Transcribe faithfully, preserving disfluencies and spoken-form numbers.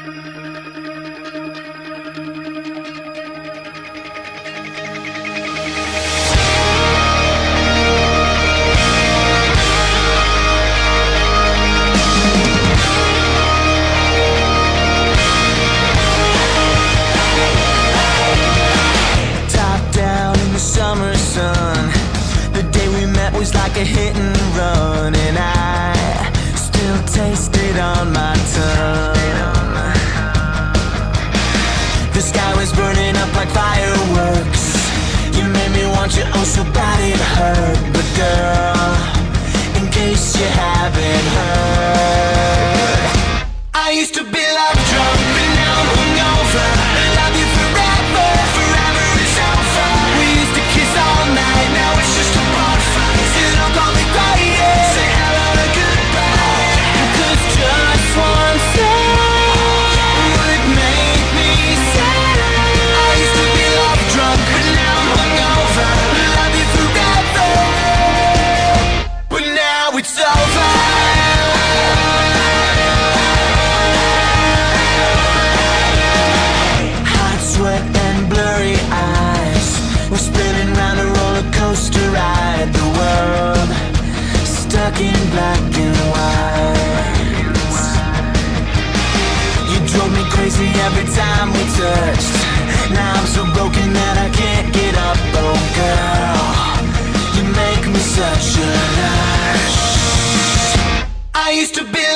Was like a hit and run, and I still taste it on my tongue. The sky was burning up like fireworks. You made me want you oh so bad it hurt. But girl, in case you haven't heard, I used to be love drunk, but now I'm hungover. Love you forever, forever it's over. We used to kiss all night, now it's just a bonfire. Don't call me quiet, say hello and goodbye. Cause just one thing would make me sad. I used to be love drunk, but now I'm hungover. Love you forever, but now it's over. Hot sweat and blurry eyes, we're spinning round a roller coaster ride. The world stuck in black and white. You drove me crazy every time we touched. Now I'm so broken that I can't get up. Oh girl, you make me such a rush. I used to be